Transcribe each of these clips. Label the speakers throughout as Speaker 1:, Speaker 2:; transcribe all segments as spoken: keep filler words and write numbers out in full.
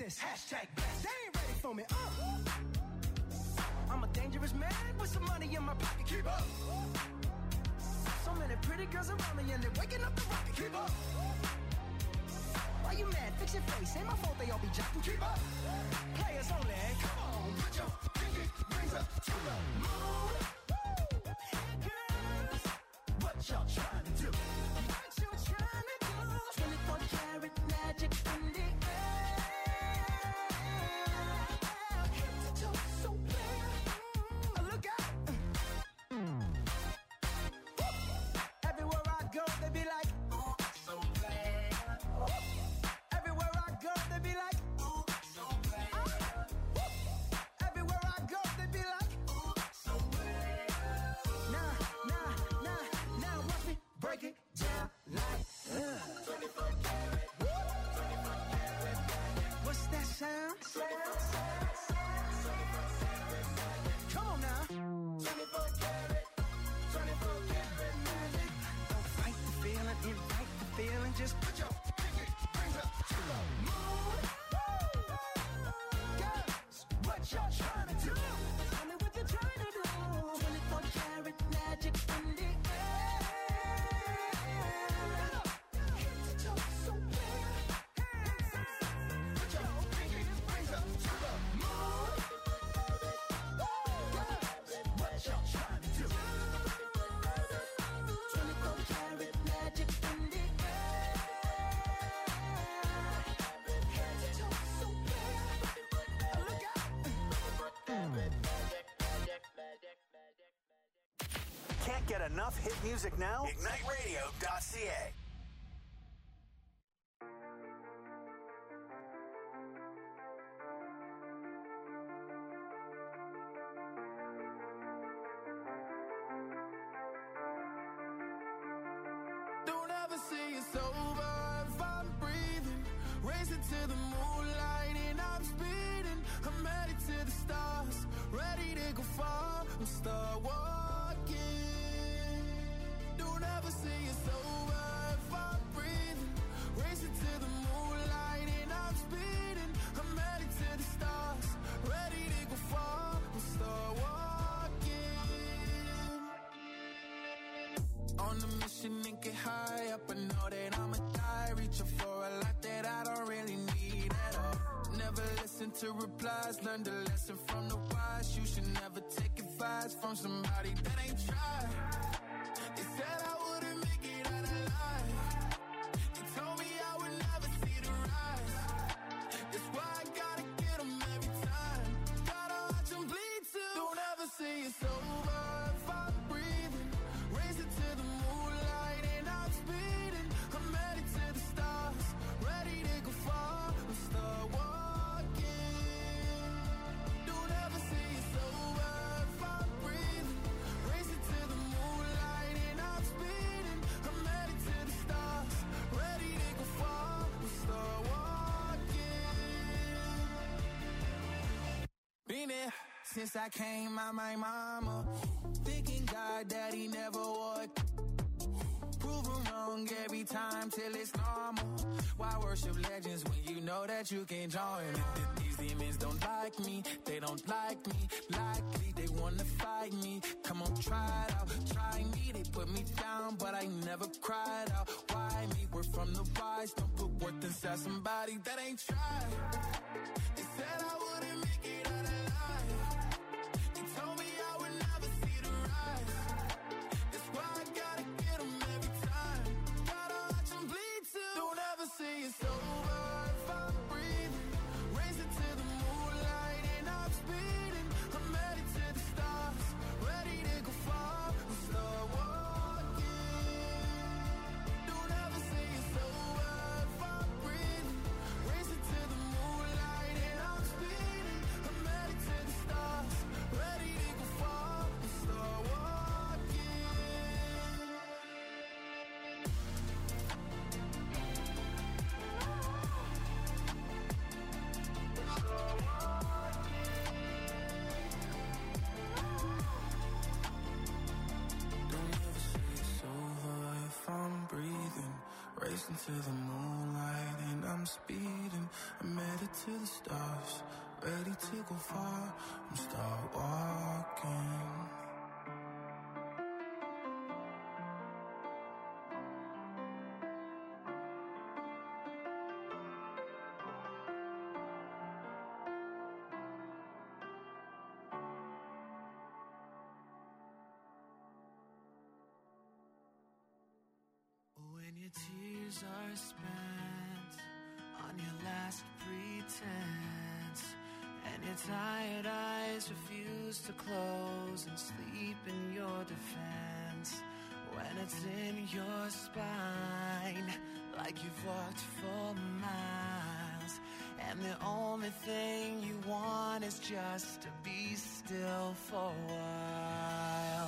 Speaker 1: this. Hashtag blessed. They ain't ready for me. Uh. I'm a dangerous man with some money in my pocket. Keep up. So many pretty girls around me and they're waking up the rocket. Keep up. Why you mad? Fix your face. Ain't my fault they all be jocking. Keep up. Players only. Come on, put your pinky rings up to the moon. Hey girls, what y'all trying to do? What you trying to do? twenty-four karat magic in the air. Head to toe so clear. Look out. Everywhere I go, they be like, oh, so bad. Everywhere I go, they be like, oh, so bad. Everywhere I go, they be like, oh, so bad. Nah, nah, nah, now watch me break it down like uh. twenty-four karat, twenty-four karat. What's that sound? Come on now. twenty-four karat, twenty-four karat magic. Don't fight the feeling, invite the feeling. Just put your pinky rings up to the moon. Girls, what y'all trying to do? Tell me what you're trying to do. twenty-four karat magic in the air. Head to toe so clear. Put your pinky rings up to the moon. Girls, what y'all trying to do? twenty-four karat magic in the air. Head to toe so clear. Look out.
Speaker 2: Can't get enough hit music now? ignite radio dot c a.
Speaker 3: Don't ever say it's over if I'm breathing. Racing to the moonlight and I'm speeding. I'm headed to the stars, ready to go far and start walking. Don't ever say it's over if I'm breathing. Racing to the moonlight and I'm speeding. I'm headed to the stars, ready to go far and start walking. On a mission and get high up, I know that I'ma die. Reaching for a lot that I don't really need at all. Never listen to replies, learn the lesson from the wise. You should never take advice from somebody that ain't tried. They said I wouldn't make it out alive. They told me I would never see the rise. That's why I gotta get them every time. Gotta watch them bleed too. Don't ever say it's over if I'm breathing. Racing to the moonlight and I'm speeding. I'm headed to the stars, ready to go far and start walking. Don't ever say it's over if I'm breathing. Racing to the moonlight and I'm speeding. I'm headed to the stars, ready to go far and start walking. Been there since I came out my mama. Thinking God that he never would. Proven wrong every time till it's normal. Why worship legends when you know that you can join? These demons don't like me, they don't like me. Likely they wanna fight me. Come on, try it out, try me. They put me down, but I never cried out. Why me? We're from the wise. Don't put worth inside somebody that ain't tried. They said I wouldn't make it out alive. They told me I would never see the rise. That's why I gotta get them every time. Gotta watch them bleed too. Don't ever say it's over if I'm breathing. Racing to the moonlight and I'm speeding. I'm headed to the stars, ready to go far and start walking. Don't ever say it's over if I'm breathing. Racing to the moonlight and I'm speeding. I'm headed to the stars, ready to go far and start walking. Don't ever say it's over if I'm breathing. Racing to the moonlight and I'm speeding. I'm headed to the stars, ready to go far and start walking.
Speaker 4: When your tears are spent on your last pretense, and your tired eyes refuse to close and sleep in your defense, when it's in your spine like you've walked for miles, and the only thing you want is just to be still for a while.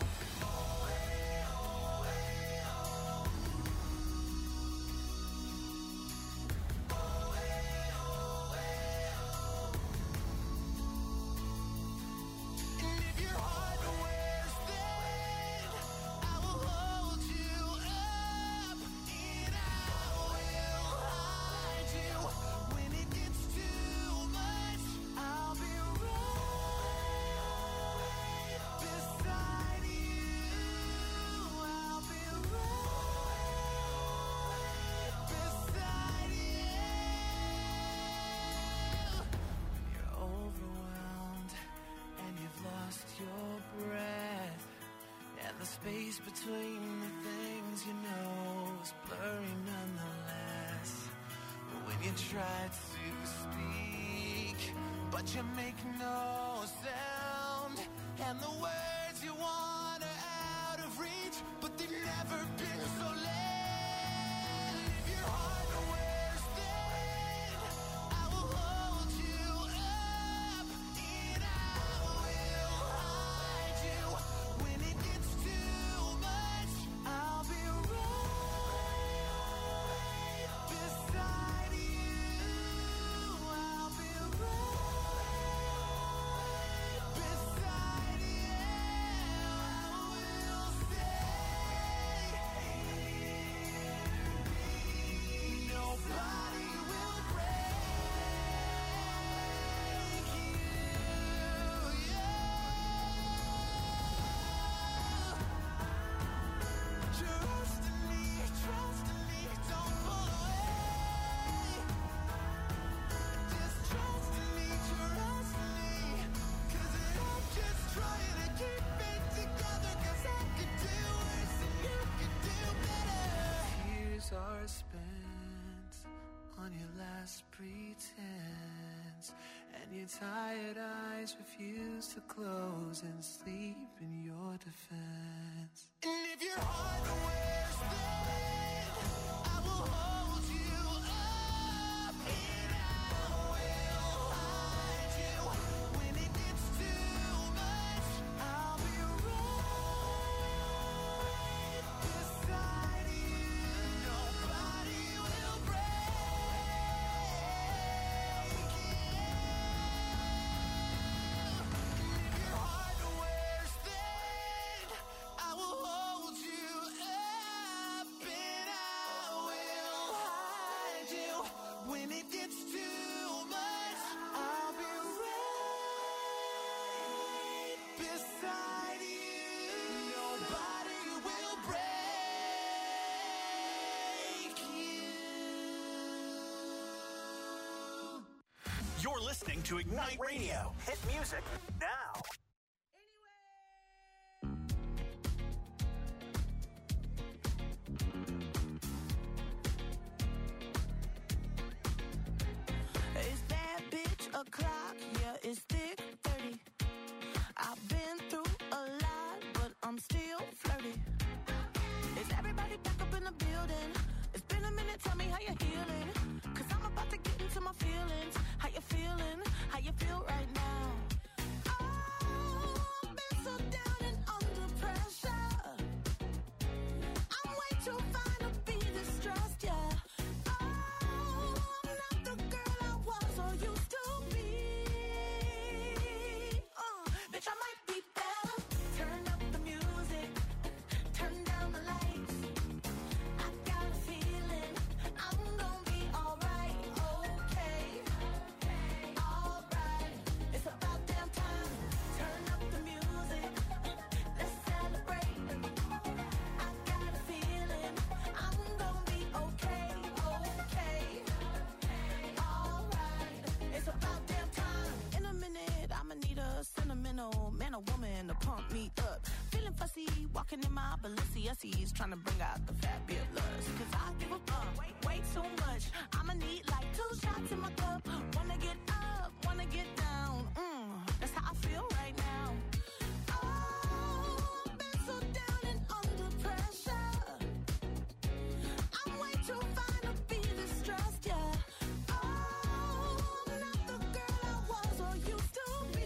Speaker 4: Space between the things you know is blurry nonetheless. When you try to speak, but you make no sound, and the words you want are out of reach, but they've never been so late. If your heart wears thin, I will hold you up, and I will hide you. When it gets too much, I'll be right beside you. I'll be right beside you. I will stay. Nobody will break you. Trust in me, trust in me, don't pull away. Just trust in me, trust in me, 'cause I'm just trying to keep it together, 'cause I could do worse and you could do better. Tears are spent on your last pretense, and your tired eyes refuse to close and sleep in your defense. And if your heart wears thin, I will hold you up, and I will hide you. When it gets too much, I'll be right beside you. Nobody will break you. If your heart wears thin, I will hold you up, and I will hide you. When it gets too much, I'll be right beside you. Nobody will break you.
Speaker 2: You're listening to Ignite Radio. Hit music now.
Speaker 5: It's that bitch o'clock, yeah, it's thick thirty. I've been through a lot, but I'm still flirty. Is everybody back up in the building? It's been a minute, tell me how you're healing. 'Cause I'm about to get into my feelings. How you feeling? How you feel right now? Oh, I've been so down and under pressure. I'm way too fine to be distressed, yeah. Oh, I'm not the girl I was or used to be. Uh, bitch, I might be better. Turn up the music, turn down the lights. I got a feeling I'm gonna be alright, okay. walking in my Balenciennes, trying to bring out the fabulous. Cause I give a fuck way, way too much. I'ma need like two shots in my cup. Wanna get up, wanna get down. Mm, that's how I feel right now. Oh, I've been so down and under pressure. I'm way too fine to be distressed, yeah. Oh, I'm not the girl I was or used to be.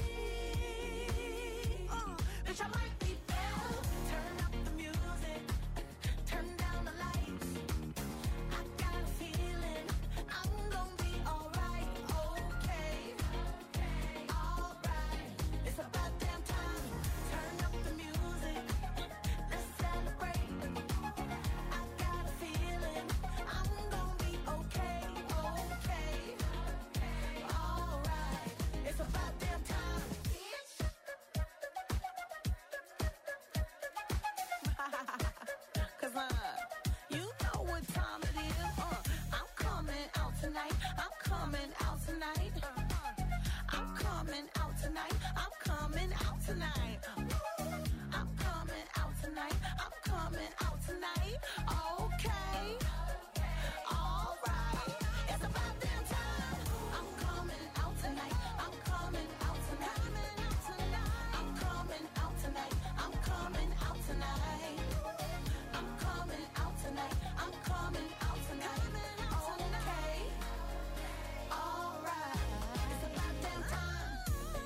Speaker 5: Uh, bitch, I might be better. Turn up the music, turn down the lights. I got a feeling I'm gonna be alright, okay, alright. It's about damn time. Turn up the music, let's celebrate. I got a feeling I'm gonna be okay, okay, alright. It's about damn time. Cause uh, you know what time it is. Uh, I'm coming out tonight. I'm coming out tonight. I'm coming out tonight. I'm coming out tonight. I'm coming out tonight. I'm coming out tonight. Okay. Alright. It's about damn time. I'm coming out tonight. I'm coming out tonight. I'm coming out tonight. I'm coming out tonight. I'm coming out tonight. I'm coming out tonight. Okay. Alright. It's about damn time.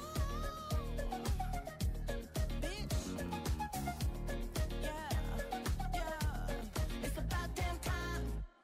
Speaker 5: Bitch. Yeah. Yeah. It's about damn time.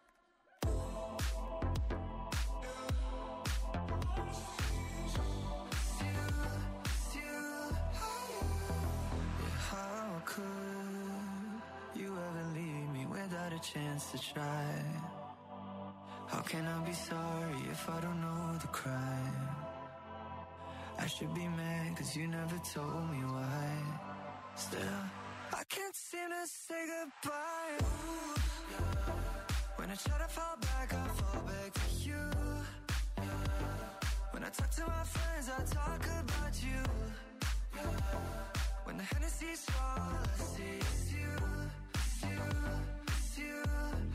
Speaker 3: How could you ever leave me without a chance to try? How can I be sorry if I don't know the crime? I should be mad cause you never told me why. Still, I can't seem to say goodbye. Ooh, yeah. When I try to fall back, I fall back to you. Yeah. When I talk to my friends, I talk about you. Yeah. When the Hennessy's strong, all I see is you, it's you, it's you.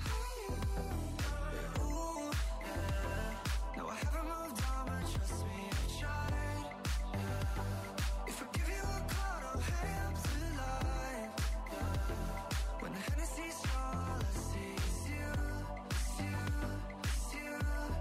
Speaker 3: Yeah, ooh, yeah. No, I haven't moved on, but trust me, I tried. Yeah. If I give you a call, don't hang up the line. Yeah. When the Hennessy's strong, all I see is you, it's you, it's you.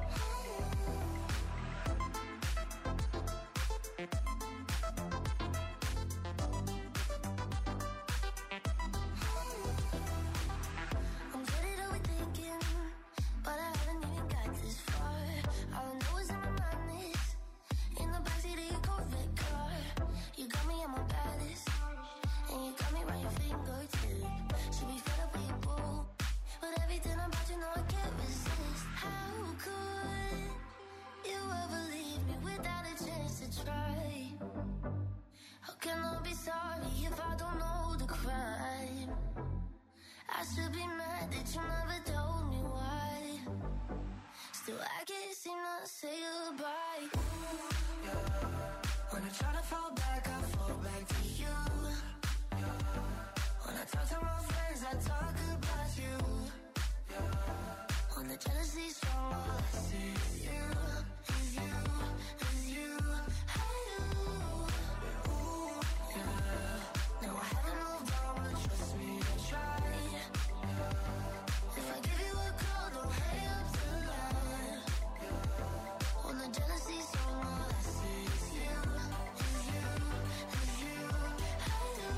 Speaker 6: I'm good at overthinking, but I haven't even got this far. All I know is in my mind is in the backseat of your Corvette car. You got me at my baddest, and you got me round your fingertip. Should be fed up with your boo, but everything about you know I can't resist. How could you ever leave me without a chance to try? How can I be sorry if I don't know the crime? I should be mad that you never told me why. Still, I can't seem to say goodbye. Ooh, yeah. When I try to fall back, I fall back to you. Yeah. When I talk to my friends, I talk about you. Yeah. When the jealousy's strong, all I see is you, is you, is you. Hey, you. Ooh, yeah. No, I haven't moved on, but trust me, I tried. Yeah. If I give you a call, don't hang up the line. Yeah. When the jealousy's strong, all I see is you, is you, is you. Hey, you.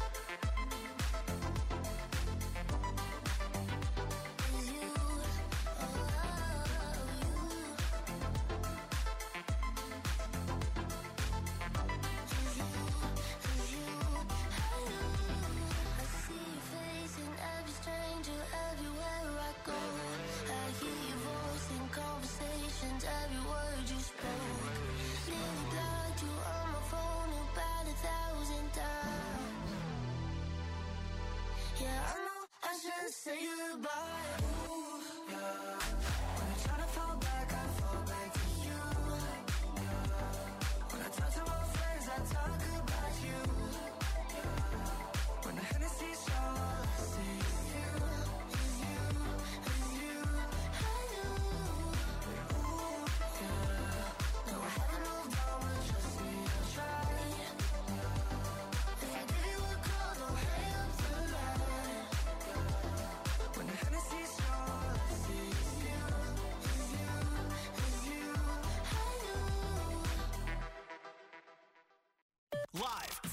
Speaker 6: Is you,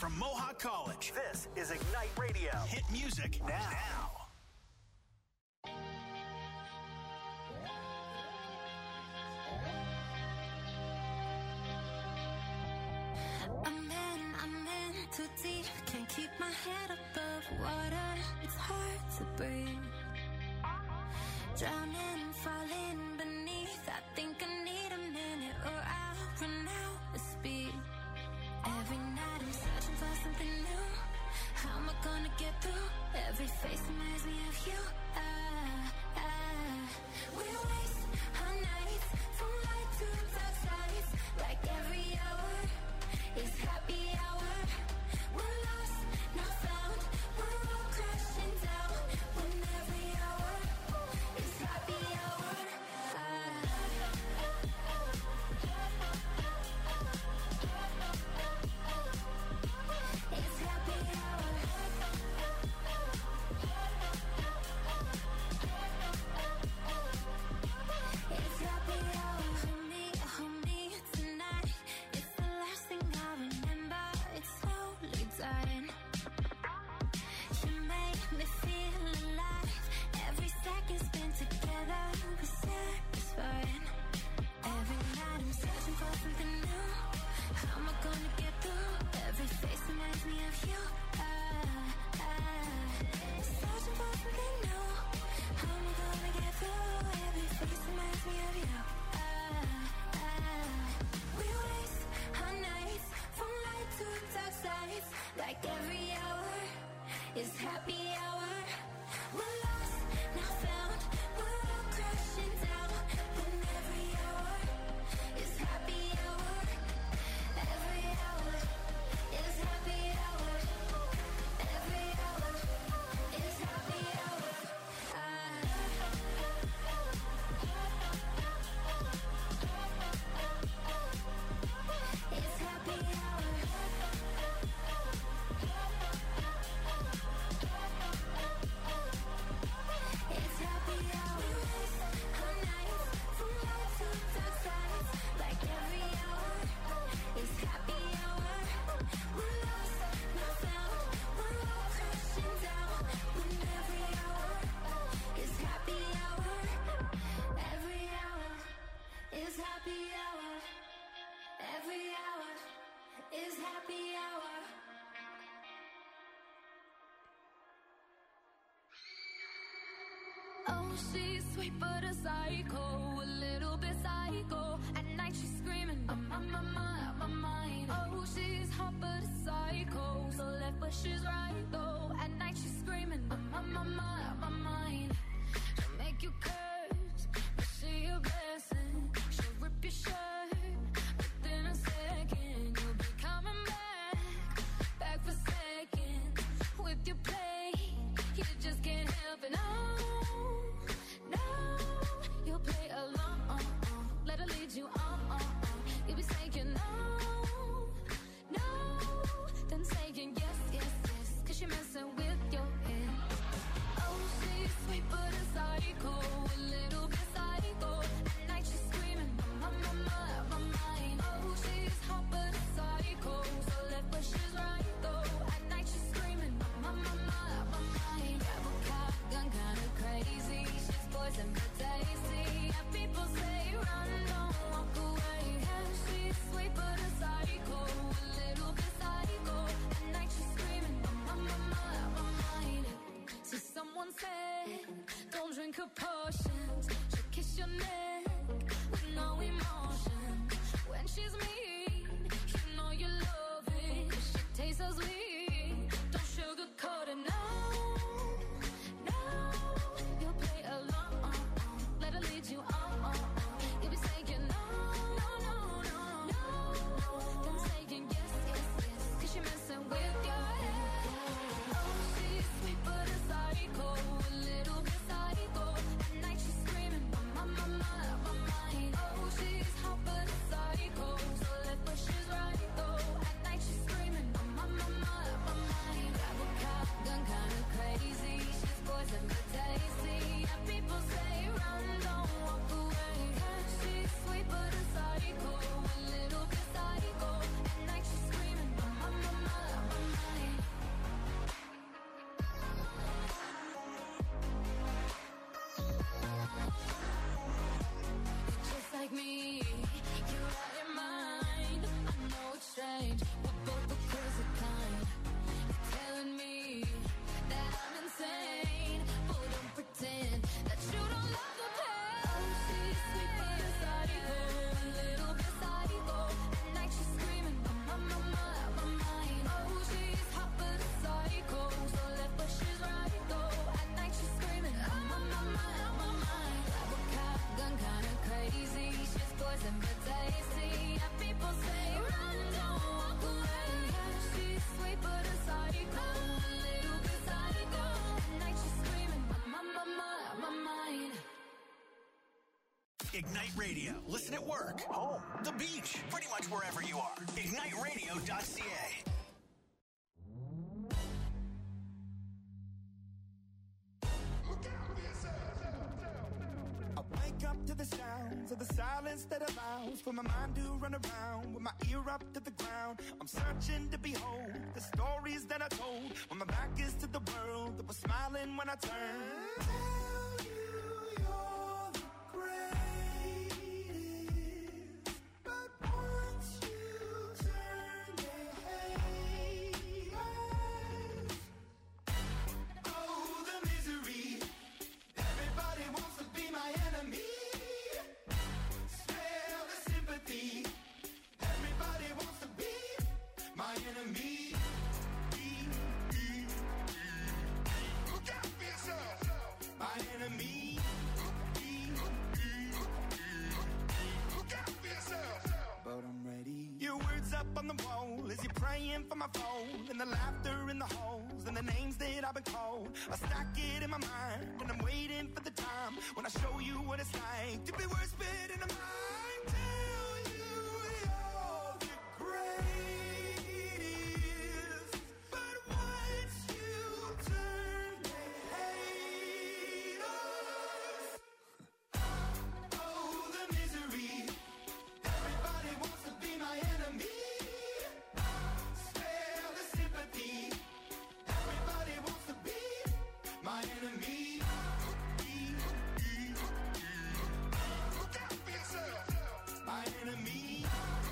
Speaker 2: from Mohawk College. This is Ignite Radio. Hit music now. now.
Speaker 6: I'm in, I'm in too deep. Can't keep my head above water. It's hard to breathe. Drowning, falling beneath. I think I need a minute or I'll run out of speed. Every night I'm searching for something new. How am I gonna get through? Every face reminds me of you. Ah, ah. We waste our nights from light to dark sides. Like every hour is happy hour. We're lost, not found. We're all crashing down. When every hour is happy hour. It's happy hour. It's happy hour. Hold me, hold me tonight. It's the last thing I remember. It's slowly dying. You make me feel alive. Every second spent together was satisfying. Every night I'm searching for something new. How am I gonna get through? Every face reminds me of you. Ah, ah. Searching for something new. How am I gonna get through? Every face reminds me of you. Ah, ah. We waste our nights from light to dark sides. Like every hour is happy hour. We're lost, not found. We're all crashing down. When every hour is happy hour. Every hour is happy hour. Every hour is happy hour. Ah. It's happy hour. It's happy hour. Our nights from light to dark sides. Like every hour is happy hour. We're lost, not found. We're all crashing down. When every hour is happy hour. Every hour is happy hour. Every hour is happy hour. Oh, she's sweet but a psycho, a little bit psycho. At night she's screaming, I'm on my mind, my mind. Oh, she's hot but a psycho, so left but she's right though. At night she's screaming, I'm on my mind, my mind. She'll make you curse, but she a blessing. She'll rip your shirt within a second. You'll be coming back, back for seconds. With your play, you just can't help it. No, no, you'll play along. Let her lead you on. You'll be saying no, no, then saying yes, yes, yes. Cause you're messing with your head. Oh, she's sweet but a psycho, a little bit psycho. At night she's screaming, my, my, my, my mind. Oh, she's hot but a psycho, so left but she's right though. At night she's screaming, my, my, my, my mind. Grab a cop, gun kinda crazy. She's poison but tasty. Yeah, people say run, don't walk away. Yeah, she's sweet but a psycho, a little bit psycho. At night she's screaming, my, my, my, my mind. So someone said, don't drink her potions. She'll kiss your neck with no emotion. When she's mean, you know you love it. 'Cause she tastes so sweet. Don't sugarcoat it, no, no. You'll play along. Let her lead you on. You'll be saying no, no, no, no, no. Then saying yes, yes, yes. 'Cause you're messing with your head. Oh, she's sweet but a psycho, a little bit psycho. At
Speaker 2: Ignite Radio. Listen at work, home, the beach, pretty much wherever you are. ignite radio dot c a.
Speaker 3: I wake up to the sounds of the silence that allows for my mind to run around with my ear up to the ground. I'm searching to behold the stories that I told when my back is to the world that was smiling when I turned. Tell you you're the greatest, but once you turn, they hate us. Oh, the misery. Everybody wants to be my enemy. Smell the sympathy. Everybody wants to be my enemy. Look out for yourself. My enemy. Look out for yourself. But I'm ready. Your words up on the wall as you're praying for my phone, and the laughter in the halls and the names that I've been called. I stack it in my mind and I'm waiting for the time when I show you what it's like to be worse fit in a mind. Tell you you're the greatest, but once you turn, they hate us. Oh, the misery. Everybody wants to be my enemy. Spare the sympathy. Everybody wants to be my enemy. Look out for yourself. My enemy.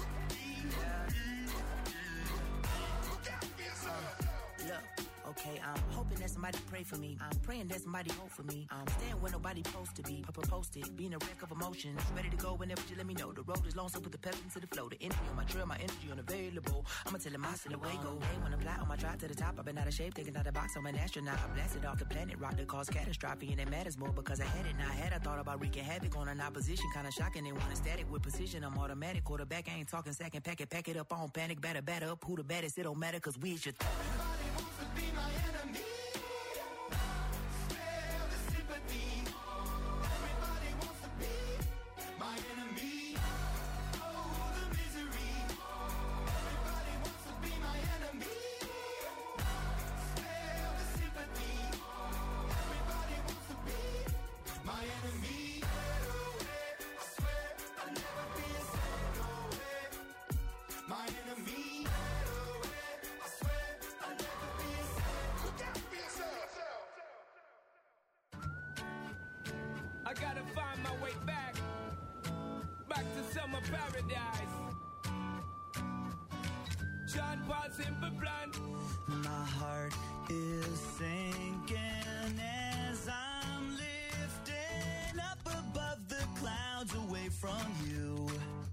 Speaker 3: Look out for yourself.
Speaker 7: Look, okay, I'm hoping that somebody pray for me. I'm praying that somebody hope for me. I'm staying where nobody supposed to be. Papa posted, being a wreck of emotions. Ready to go whenever you let me know. The road is long, so put the pep into the flow. The energy on my trail, my energy unavailable. I'ma tell him I still away go. Hey, when I'm fly on my drive to the top, I've been out of shape, taking out the box. I'm an astronaut. I blasted off the planet, rock that caused catastrophe, and it matters more because I had it. Now I had I thought about wreaking havoc on an opposition, kind of shocking. They want a static with precision. I'm automatic. Quarterback, I ain't talking second pack it, pack it up on panic, batter, batter up. Who the baddest? It don't matter because we should.
Speaker 3: Everybody wants to be my enemy. Spare the sympathy. Everybody wants to be my enemy. Oh, the misery. Everybody wants to be my enemy. Spare the sympathy. Everybody wants to be my enemy. I swear I'll never be a single way. My enemy. I swear I'll never be a single. Look out for yourself.
Speaker 8: I gotta find my way back, back to summer paradise. John Paul Simple Plan.
Speaker 9: My heart is sinking as I'm lifting up above the clouds away from you.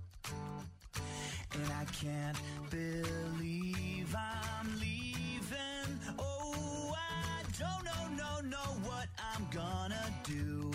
Speaker 9: And I can't believe I'm leaving. Oh, I don't know, no, know what I'm gonna do.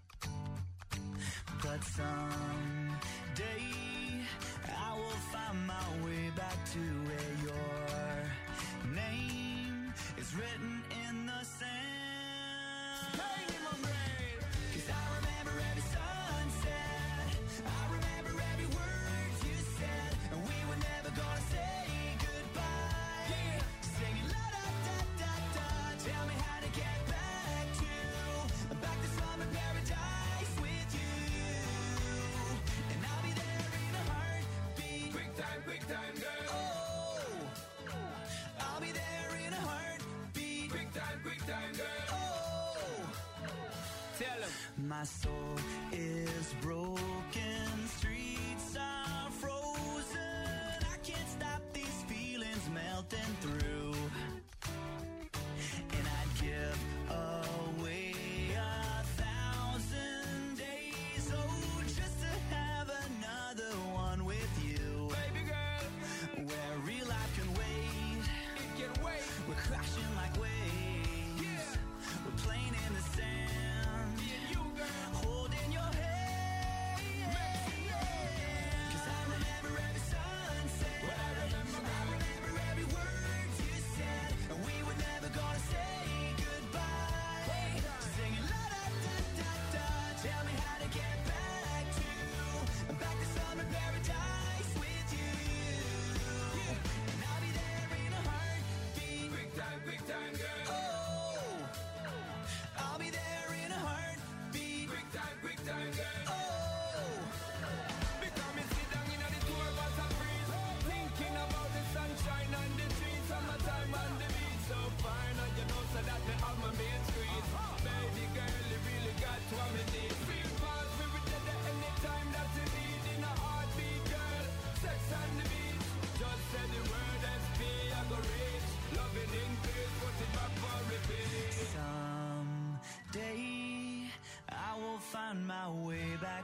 Speaker 9: But someday I will find my way back to where your name is written in the sand.
Speaker 8: Pain in my brain.
Speaker 9: 'Cause I remember every sunset. I remember every word you said. And we were never gonna say goodbye.
Speaker 8: Yeah.
Speaker 9: Singing la da da da da. Tell me how to get back to back to summer paradise with you. And I'll be there in a heartbeat.
Speaker 8: Quick time, quick time, girl.
Speaker 9: Oh, I'll be there in a heartbeat.
Speaker 8: Quick time, quick time, girl.
Speaker 9: Oh,
Speaker 8: Tell him.
Speaker 9: my soul is broken, streets are frozen. I can't stop these feelings melting through. And I'd give away a thousand days, oh, just to have another one with you.
Speaker 8: Baby girl,
Speaker 9: Where real life can wait.
Speaker 8: it can wait.
Speaker 9: We're crashing like waves.
Speaker 8: Yeah.
Speaker 9: We're playing in the sand.
Speaker 8: Me and you, girl.
Speaker 9: Holding your hand.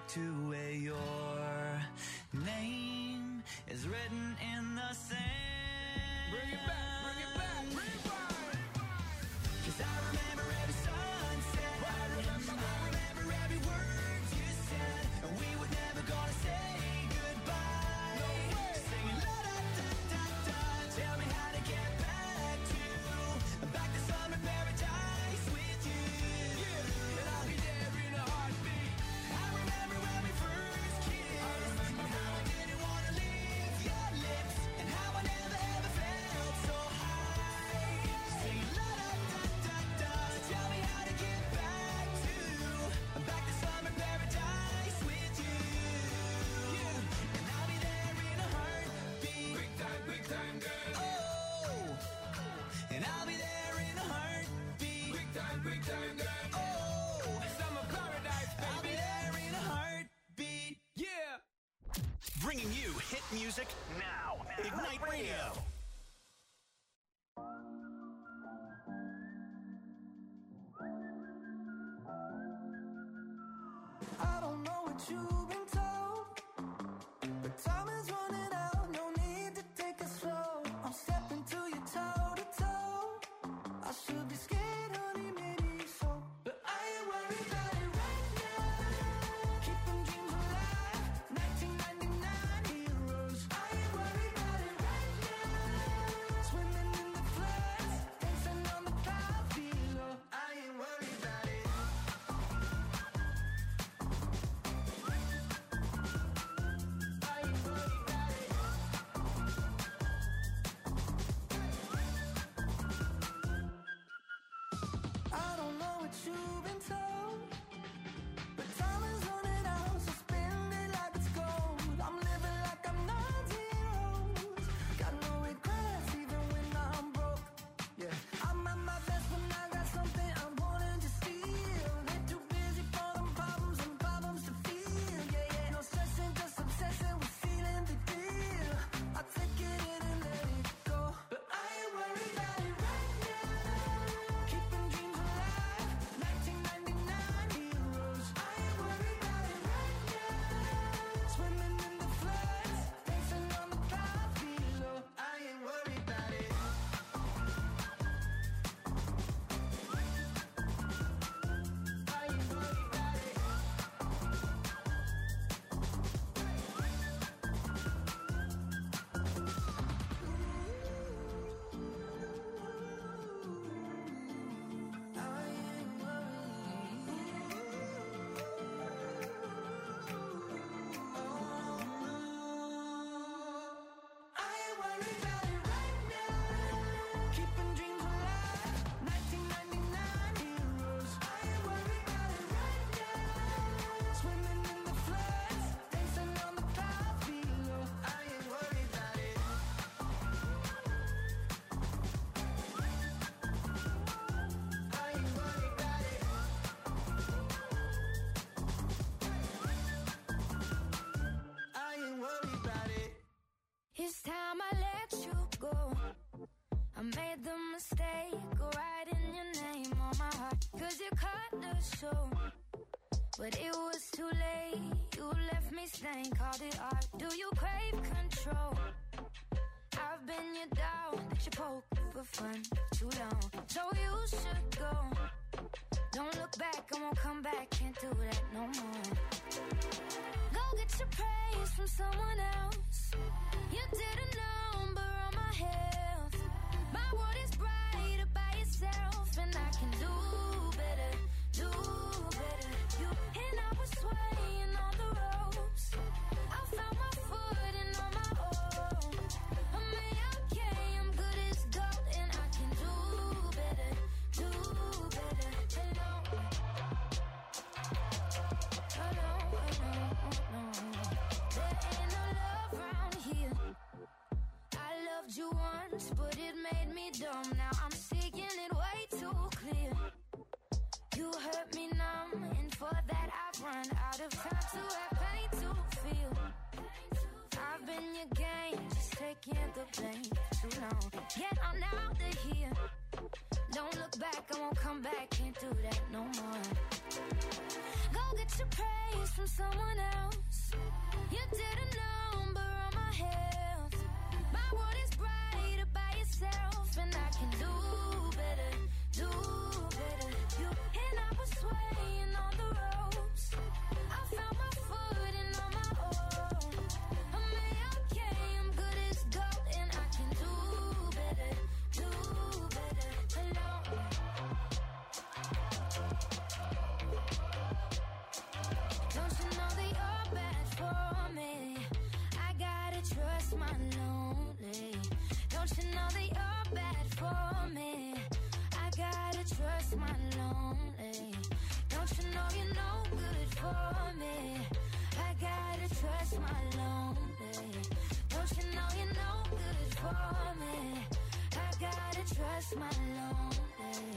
Speaker 9: to where your name is written in the sand.
Speaker 8: Bring it back, bring it back, rewind.
Speaker 9: 'Cause I remember every sunset. I remember, I remember every word you said. And we were never gonna say goodbye.
Speaker 8: No way.
Speaker 9: Singing la da da da da. Tell me how to get back to, back to summer paradise with you.
Speaker 8: Yeah, and I'll be there in a heartbeat.
Speaker 9: I remember when we first kissed.
Speaker 8: I remember
Speaker 9: and how I didn't wanna leave your lips, and how I never ever felt so high. Singing la da da da da. Tell me how to get back to, back to summer paradise with you. Yeah, and I'll be there in a heartbeat.
Speaker 8: Big time, big time, girl.
Speaker 9: Oh, and I'll be there in a heartbeat.
Speaker 8: Big time, big time, girl.
Speaker 9: Oh,
Speaker 8: Summer paradise,
Speaker 9: I'll be
Speaker 8: baby.
Speaker 9: there in a heartbeat.
Speaker 8: Yeah.
Speaker 2: Bringing you hit music now. Ignite Radio.
Speaker 3: I don't know what you've been told, but time is running out. No need to take it slow. I'm stepping to you toe to toe. I should be scared, honey, maybe so, but I ain't worried about it right now. Keeping dreams alive, nineteen ninety-nine heroes. I ain't worried about it right now. Swimming in the floods, dancing on the clouds below. I ain't worried about it. I ain't worried about it. I don't know what you've been told, but time is running out, so spend it like it's gold. I'm living like I'm not zeros. Got no regrets even when I'm broke. Yeah, I'm at my best when I got something I wanted to steal. They're too busy for them problems and problems to feel. Yeah, yeah, no stressing, just obsessing with feeling the deal. I take it in and let it go, but I ain't worried about it right now. Keeping dreams alive, nineteen ninety-nine heroes. I ain't worried about it right now. Swimming in the floods, dancing on the clouds below. I ain't worried about it. I ain't worried about it. I ain't I ain't worried about it right now. Keeping dreams alive, nineteen ninety-nine heroes. I ain't worried about it right now. Swimming in the floods, dancing on the clouds below. I ain't worried about it. I ain't worried about it. I ain't worried about it.
Speaker 6: It's time I let you go. I made the mistake of writing your name on my heart, 'cause you cut the show. But it was too late, you left me stained, called it art. Do you crave control? I've been your dog that you poke for fun for too long. So you should go. Don't look back, I won't come back, can't do that no more. Go get your praise from someone else. You did a number on my health. My world is brighter by yourself, and I can do better, do better. You and I was swaying on the ropes. I found my footing on my own. I'm okay, I'm good as gold, and I can do better, do better. Hello, hello, hello, hello. There ain't no love round here. I loved you once, but it made me dumb. Now I'm seeing it way too clear. You hurt me numb, and for that I've run out of time to have pain to feel. I've been your game, just taking the blame for too long. Get on out of here. Don't look back, I won't come back, can't do that no more. Go get your praise from someone else. You didn't number on my health. My world is brighter by yourself, and I can do better, do better. You and I was swaying on the ropes. I found my footing on my own. I'm okay, I'm good as gold, and I can do better, do better alone. Don't you know that you're bad for me? I gotta trust my lonely. Don't you know that you're bad for me? I gotta trust my lonely. Don't you know you're no good for me? I gotta trust my lonely. Don't you know you're no good for me? I gotta trust my lonely.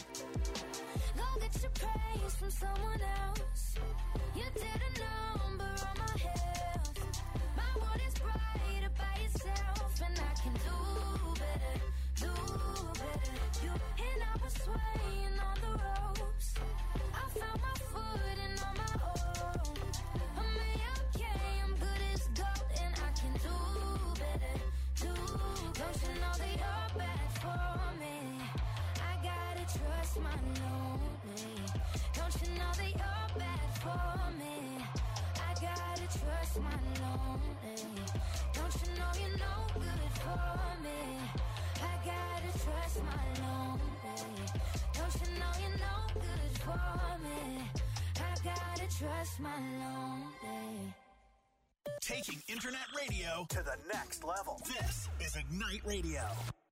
Speaker 6: Go get your praise from someone else. You did a number on my health. My world is brighter by yourself, and I can do better, do better. You and I was swaying on the ropes. I found my footing on my own. I'm okay, I'm good as gold, and I can do better, do. Don't you know that you're bad for me? I gotta trust my lonely. Don't you know that you're bad for me? I gotta trust my lonely. Don't you know you're no good for me? I gotta trust my lonely. Don't you know you're no good for me? I gotta trust my lonely.
Speaker 2: Taking internet radio to the next level. This is Ignite Radio.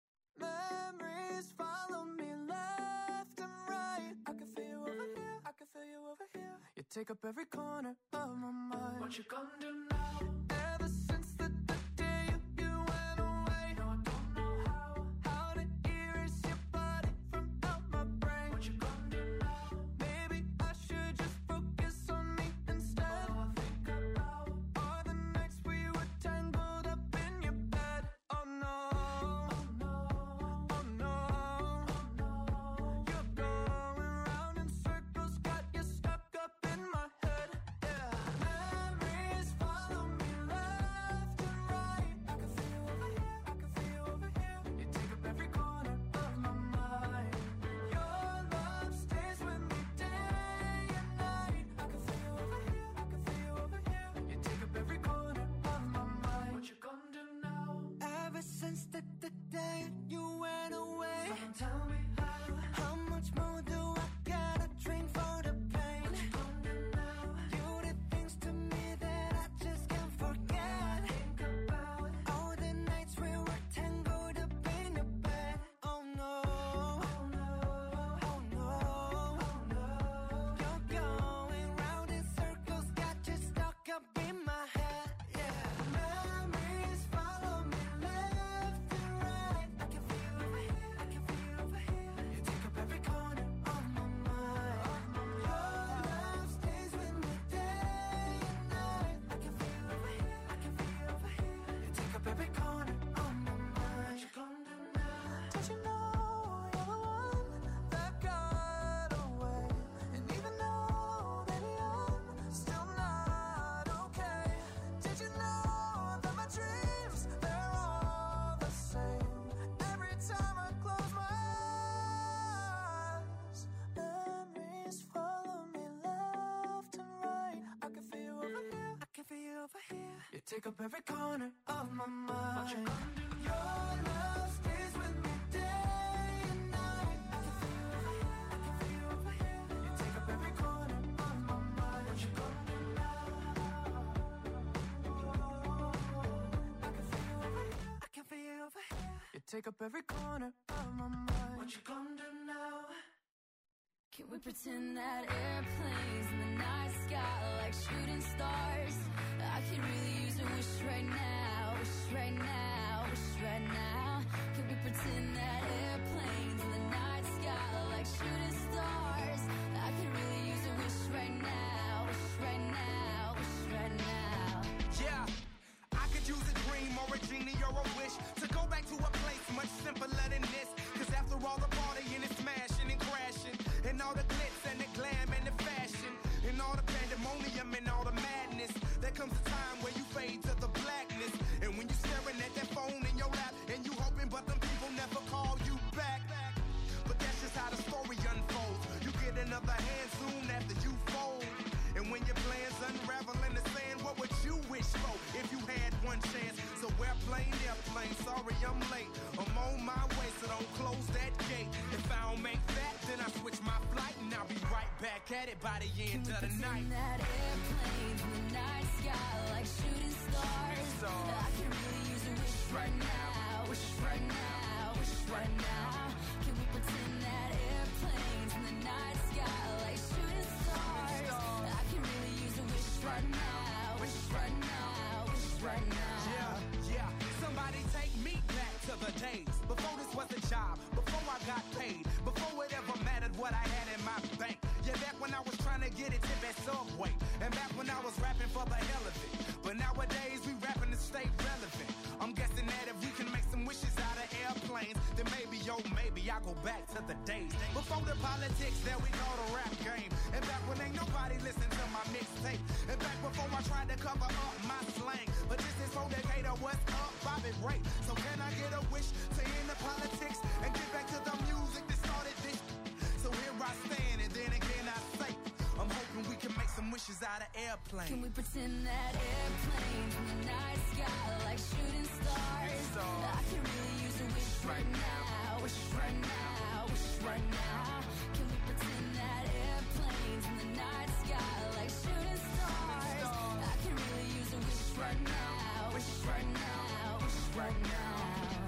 Speaker 3: Memories follow me left and right. I can feel you over here, I can feel you over here. You take up every corner of my mind. What you gonna do now? Ever since the, the day you, you went away, no, I don't know how, how to erase your body from out my brain. What you gonna do now? Maybe I should just focus on me instead. All I think about are the nights we were tangled up in your bed. Oh no, oh no, oh no, oh no. You're going round in circles, got you stuck up in my head. Yeah, memories follow me left and right. I can feel you over here, I can feel you over here. You take up every corner of my mind. Your love stays with me day and night. I can feel you over here, I can feel you over here. You take up every corner of my mind. What you gonna do now? Ever since the, the day you went away, someone tell me how. How much more do I gotta drink for the pain? What you gonna do now? You did things to me that I just can't forget. Think about all the nights we were tangled up in your bed. Oh no, oh no, oh no, oh no. You're going round in circles, got you stuck up in my head. Yeah, memories follow me left and right. I can feel you over here, I can feel you over here. You take up every corner of my mind. Your love stays with me day and night. I can feel you over here, I can feel you over here. You take up every corner of my mind. What you gonna do now? Don't you know you're the one that got away? And even though, baby, I'm still not okay. Did you know that my dreams, they're all the same? Every time I close my eyes, memories follow me left and right. I can feel you over here, I can feel you over here. You take up every corner of my mind. What you gonna do? Your love stays with me day and night. I can feel you over here, I can feel you over here. You take up every corner of my mind. What you gonna do now? I can feel you over here, I can feel you over here. You take up every corner of my mind. What you gonna do now?
Speaker 6: Can we pretend that airplanes in the night sky are like shooting stars? I could really use a wish right now, wish right now, wish right now. Can we pretend that airplanes in the night sky are like shooting stars? I could really use a wish right now, wish right now, wish right now.
Speaker 10: Yeah, I could use a dream or a genie or a wish to go back to a place much simpler than this. Cause after all the partying, it's
Speaker 8: back at it by the end
Speaker 4: Can
Speaker 8: of the
Speaker 4: we
Speaker 8: night.
Speaker 4: pretend that airplanes in the night sky like shooting stars?
Speaker 8: stars.
Speaker 4: I can really use a wish right now, wish right now, wish right now. Can we pretend that airplanes in the night sky like shooting stars? I can really use a wish right now, wish right now, wish right now.
Speaker 8: Yeah, yeah. Somebody take me back to the days before this was a job, before I got paid, before it ever mattered what I had in my bank. Yeah, back when I was trying to get it tip at Subway, and back when I was rapping for the hell of it. But nowadays we rapping to stay relevant. I'm guessing that if we can make some wishes out of airplanes, then maybe, yo, maybe I go back to the days before the politics that we call the rap game, and back when ain't nobody listened to my mixtape, and back before I tried to cover up my slang. But this is for Decatur, what's up, Bobby Ray? So can I get a wish to end the politics and get back to the music that started this? So here I stand, and then again I say, I'm hoping we can make some wishes out of airplanes.
Speaker 4: Can we pretend that airplanes in the night sky like shooting stars? I can really use a wish right now, wish right now, wish right now. Can we pretend that airplanes in the night sky like shooting stars? I can really use a wish right now, wish right now, wish right now.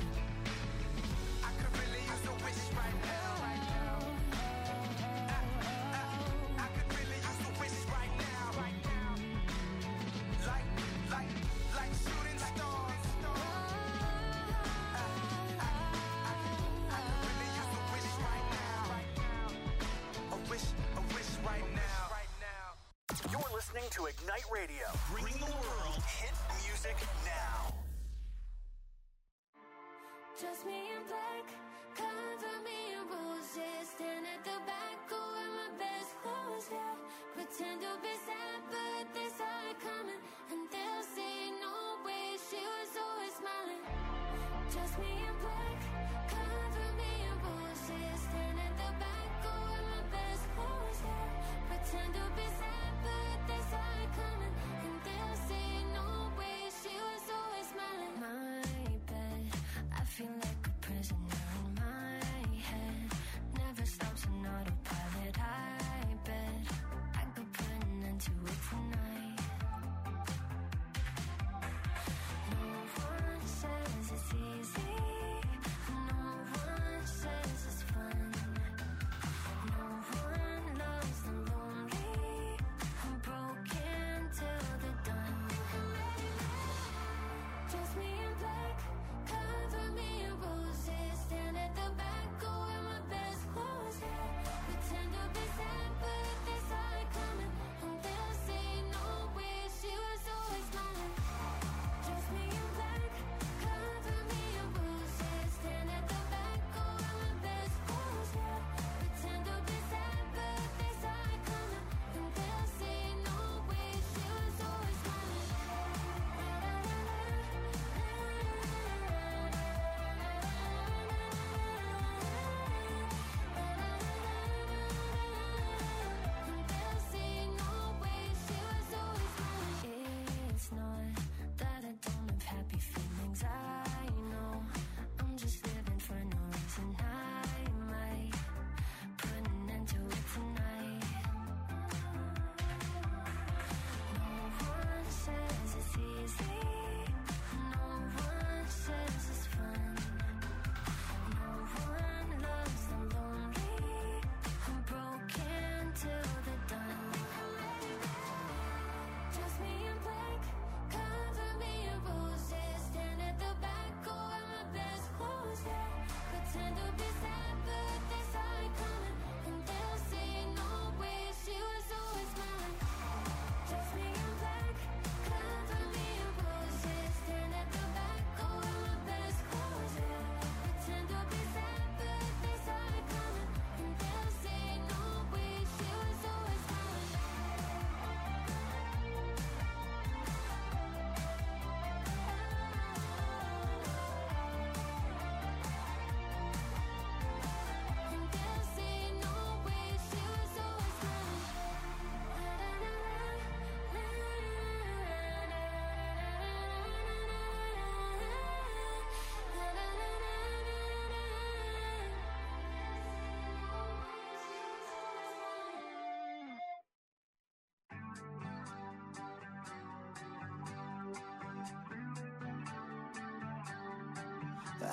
Speaker 8: I could really use a wish right now. Right now. I, I, I could really use a wish right now. Right now. Like, like, like shooting stars. I, I, I, I could really use a wish right now. Right now. A wish, a wish right now. Right now.
Speaker 2: You're listening to Ignite Radio, bringing the world hit music now.
Speaker 6: Just me in black, cover me in roses. Stand at the back, go where my best clothes got. Pretend to be sad, but they saw it coming, and they'll say no way. She was always smiling. Just me in black, cover me in roses. Stand at the back, go where my best clothes got. Pretend to be sad, but they saw it coming, and they'll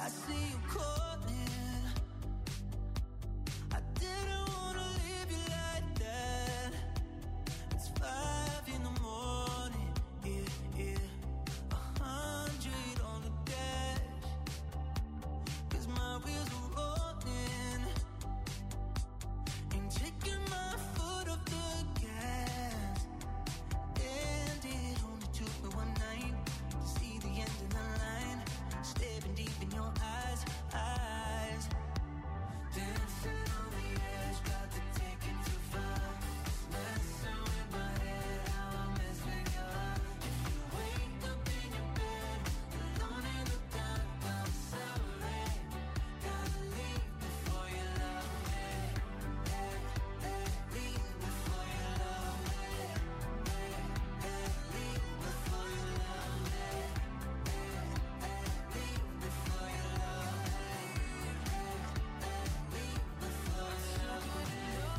Speaker 9: I see you calling. I didn't wanna leave you like that. It's five in the morning, yeah, yeah. A hundred on the dash, 'cause my wheels are rolling. Ain't taking my foot off the gas. And it only took me one night to see the end of the line. Staring deep in your eyes, eyes. Dancing on the edge, got to take it too far. Messing with my head, how I mess with your heart. If you wake up in your bed, alone in the dark, I'm sorry. Gotta leave before you love me. Hey, hey, leave before you love me. Hey, hey, leave before you love me. Hey, hey, leave before you love me. Hey, hey, leave before you love me.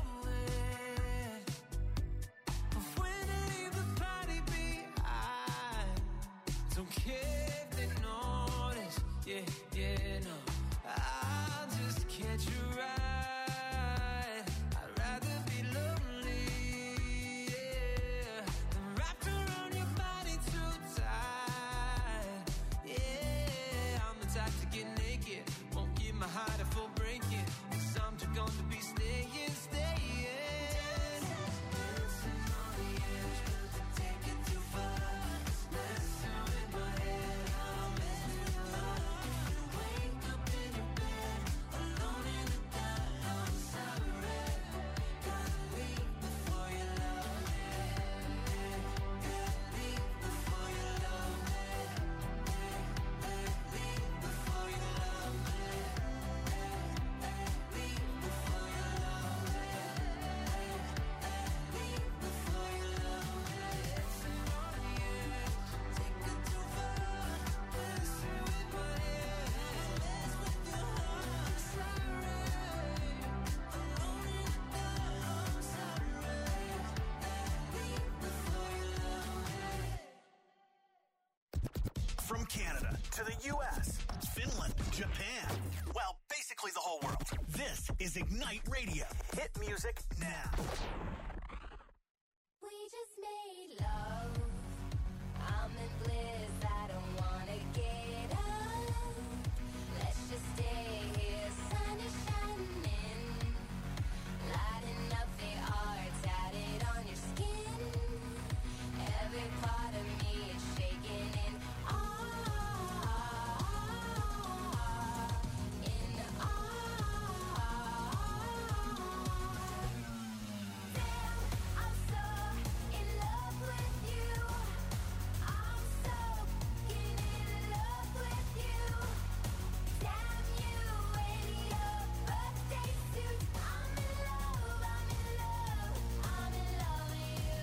Speaker 9: But when I leave the party behind, don't care if they notice. Yeah, yeah, no. I'll just catch you right. I'd rather be lonely, yeah, than wrapped around your body too tight. Yeah, I'm the type to get naked, won't give my heart a full breaking. 'Cause I'm too gone to be staying, staying. Dancing on the edge, but to take it too far. Messing with my head, I'm messing with your heart. If you wake up in your bed, alone in the dark, I'm sorry. Gotta leave before you love me. Hey, hey, leave before you love me. Hey, hey, leave before you love me. Hey, hey, leave before you love me. Hey, hey, leave before you love me. Dancing on the edge, take it too far. Messing with my head, mess with your heart. Sorry, alone in the dark, I'm sorry. Hey, leave before you love me.
Speaker 2: From Canada to the U S, Finland, Japan, well, basically the whole world. This is Ignite Radio. Hit music now.
Speaker 6: We just made love. I'm in bliss. I don't wanna get up. Let's just stay here. Sun is shining, lighting up the art tatted on your skin. Every part of me is shaking in awe, in awe. Damn, I'm so in love with you. I'm so in love with you. Damn you in your birthday suit. I'm in love, I'm in love, I'm in love with you.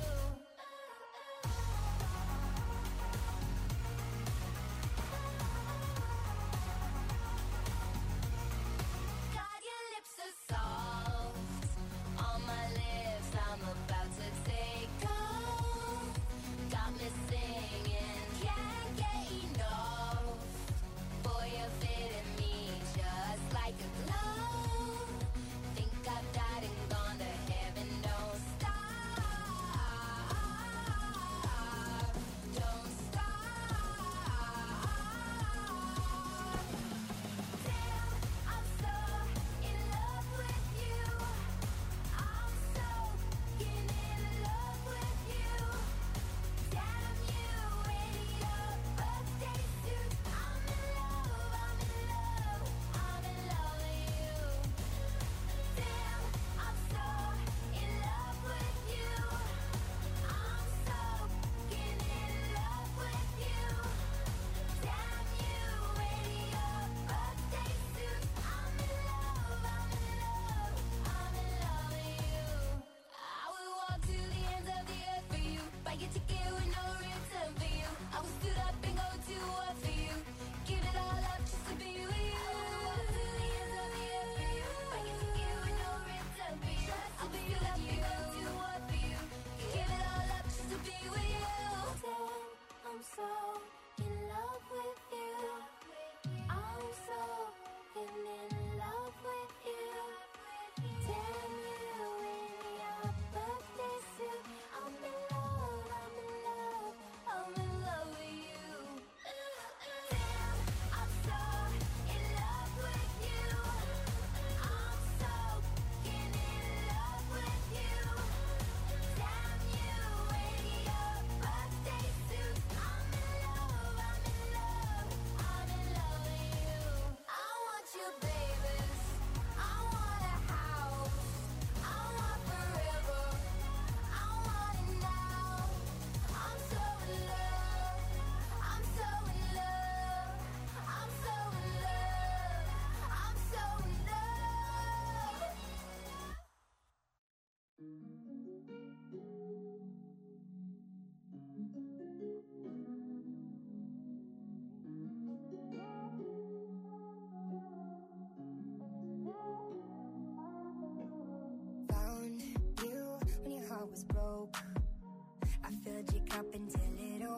Speaker 6: God, your lips are soft on my lips. I'm about to take off. Got me singing, can't get enough. Boy, you're fitting me just like a glove. Think I've died and gone to heaven. Don't stop, don't stop. Damn, I'm so in love with you. I'm so in love with you. Damn you in your birthday suit. I'm in love, I'm in love, I'm in love with you. Damn, I'm so in love with you. I'm so in love with you. Damn you in your birthday suit. I'm in love, I'm in love, I'm in love with you. I would walk to the ends of the earth for you. Buy your ticket with no return for you. I would stood up and go to war for you. Give it all up just to be with you. I would walk to the ends of the earth for you. Buy your ticket with no return for you. I would stood up and go to war for you. Give it all up just to be with you. Damn, I'm so in love with you. I'm so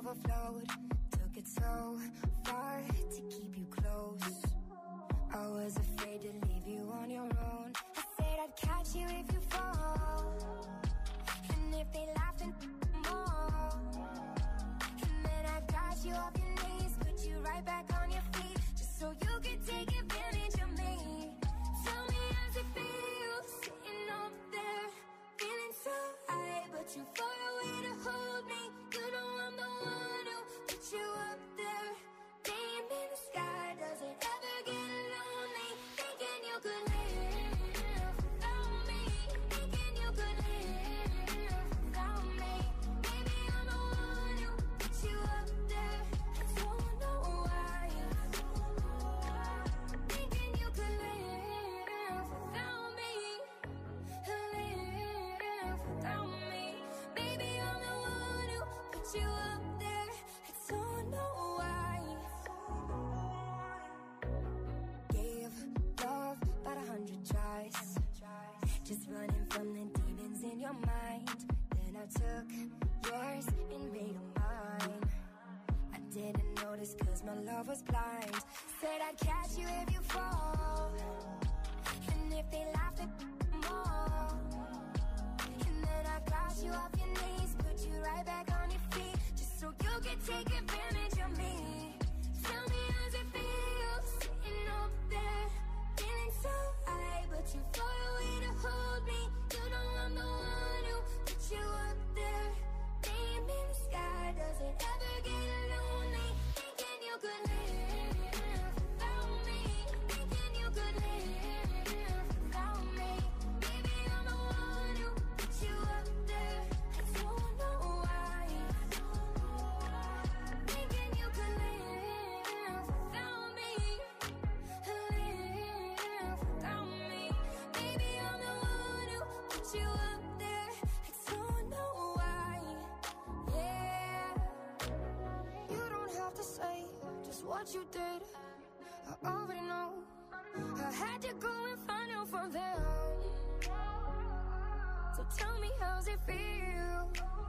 Speaker 11: overflowed. Took it so far to keep you close. I was afraid to leave you on your own. I said I'd catch you if you fall. And if they laugh and more. And then I got you off your knees, put you right back on your feet, just so you could take advantage of me. Tell me how's it feel, sitting up there, feeling so high, but you far away to hold me. You know I'm the one who put you up there. Name in the sky, does it ever get lonely? Thinking you could live without me. Thinking you could live without me. Maybe I'm the one who put you up there. I don't know why. Thinking you could live without me. Live without me. Baby, I'm the one who put you up there. I don't know why. Gave love about a hundred tries, just running from the demons in your mind. Then I took yours and made them mine. I didn't notice cause my love was blind. Said I'd catch you if you fall. And if they laugh at more. And then I got you off your knees, put you right back on your feet, just so you could take advantage of me. Tell me how's it feel, sitting up there, feeling so high, but you far away to hold me. You know I'm the one who put you up there. Name in the sky, does it ever get lonely? Thinking you could live without me. Thinking you could live without me. Maybe I'm the one who put you up there. I don't know why. Thinking you could live without me. Live without me. Maybe I'm the one who put you up there. I don't know why. Yeah. You don't have to say just what you did. I already know. I had to go and find out from them. So tell me how's it feel.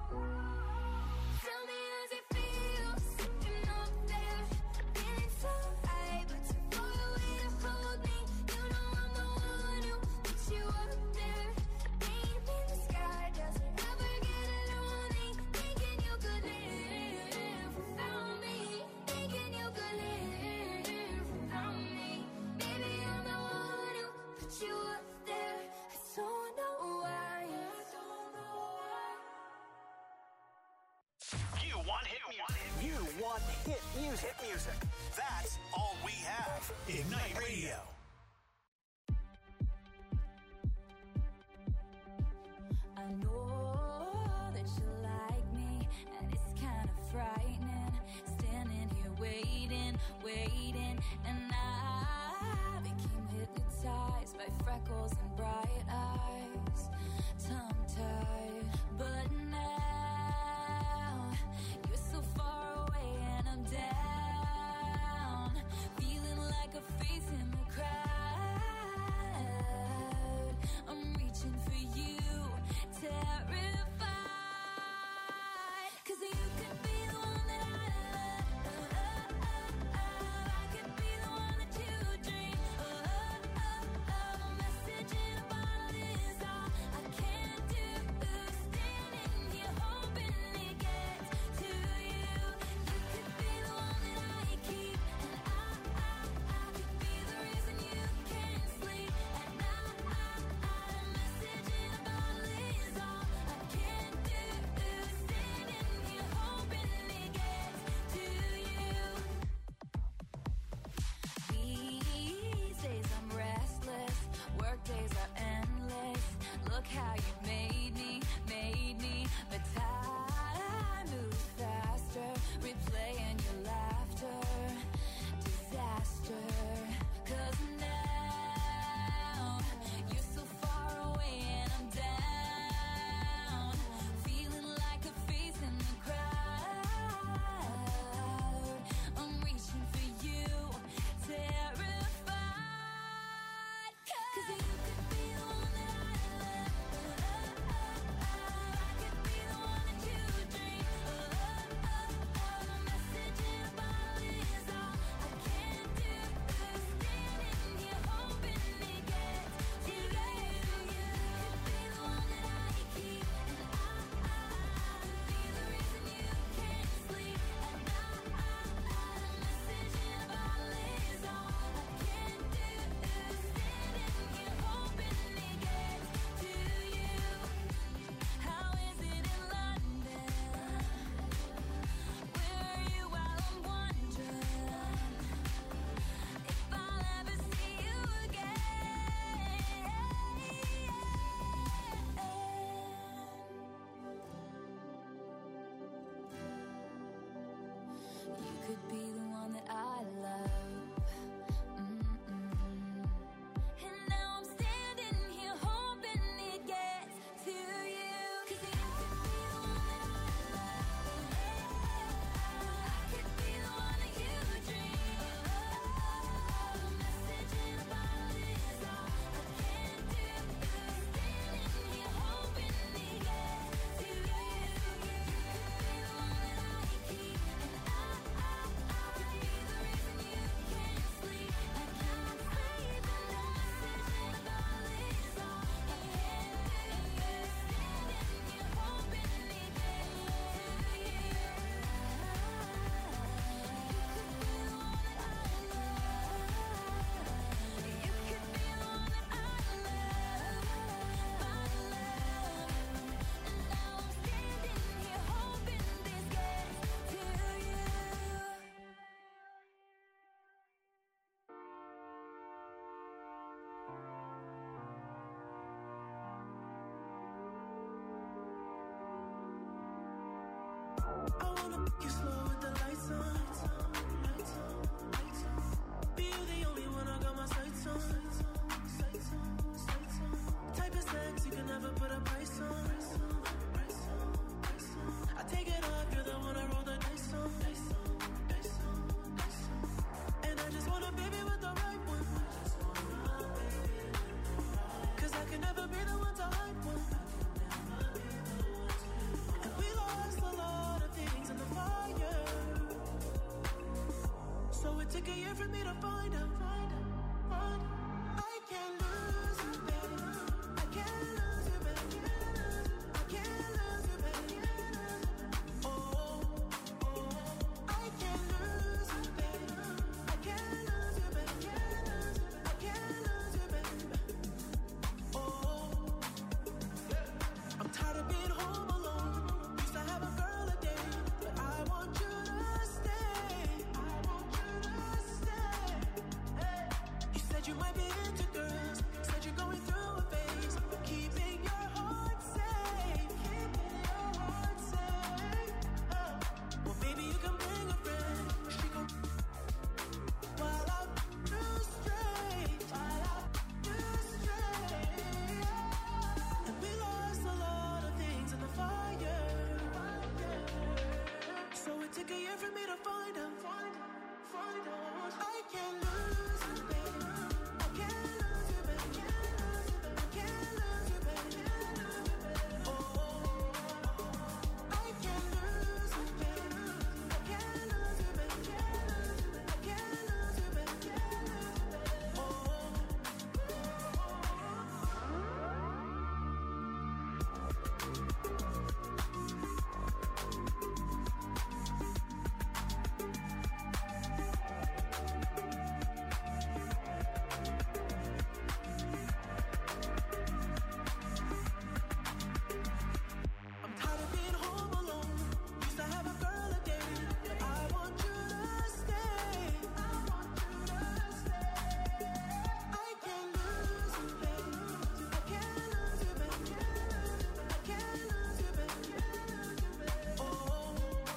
Speaker 11: Tell me how's it feel, sitting up there, feeling so high, but too far away to hold me. You know I'm the one who put you up there. Name in the sky, does it ever get lonely? Thinking you could live without me. Thinking you could live without me. Maybe I'm the one who put you up there. I don't know why.
Speaker 2: You want hit music. You want hit music. Hit music. That's all we have. Ignite Radio.
Speaker 12: I know that you like me, and it's kind of frightening. Standing here waiting, waiting, and I became hypnotized by freckles and bright eyes, tongue-tied. But now you're so far away and I'm down, feeling like a face in the crowd. I'm reaching for you, terrified, 'cause you could be the one that I love. I could be the one that you dream. A message in a bottle is all I can do. Standing here hoping it gets to you. You could be the one that I keep, and I, I, I could be the reason you can't sleep at night. A message in a bottle is all I can do. Standing here hoping it gets to you. These days I'm restless, work days are endless. Look how you made me, made me. But time moves faster, replaying your laughter. Disaster, 'cause now you're so far away and I'm down, feeling like a face in the crowd. I'm reaching for you, terrified, 'cause you could be the one that I love. I could be the one that you dream.
Speaker 13: you slow with the lights on. Be you the only one I got my sights on. Type of sex you can never put a price on. I take it off, you're the one I roll the dice on. And I just want a baby with the right one. Cause I can never be the one to hype one. And we lost a lot of things in the fire. So it took a year for me to find out. I can't lose you, baby. I can't lose you, baby. I can't lose you, baby. Oh, oh, I can't lose you, baby. I can't lose you, baby. I can't lose you, baby. Oh, I'm tired of being home alone. Used to have a girl a day, but I want you to stay. I want you to stay. Hey. You said you might be into girls. Said you're going through a phase. But keeping your heart safe. Keeping your heart safe. Oh. Well, baby, you can bring a friend. She gon' while I do straight. While I do straight. And we lost a lot of things in the fire. So it took a year for me to find out. I can't lose you, baby. I can't lose you, baby. I can't lose you, baby. Oh, I can't lose you, baby. I can't lose you, baby. I can't lose you, baby. I'm tired of being home alone. Used to have a girl a day, but I want you to stay. I want you to stay. I can't lose you, baby. I can't lose you, baby. I can't lose you, baby. Oh,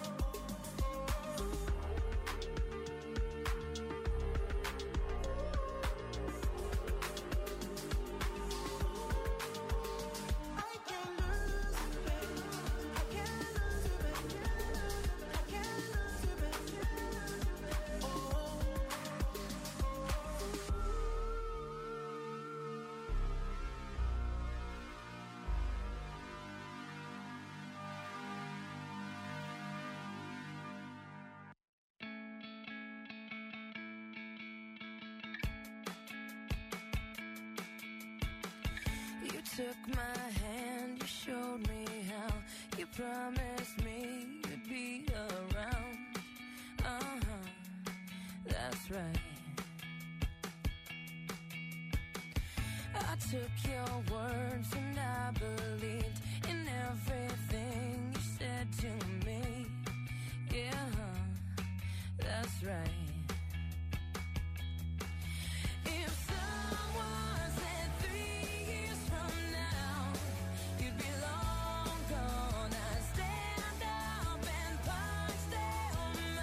Speaker 13: I can't lose you, baby. I can't lose you, baby. I can't lose you, baby. Oh.
Speaker 12: You took my hand, you showed me how. You promised me you'd be around. Uh-huh, that's right. I took your words and I believed in everything you said to me.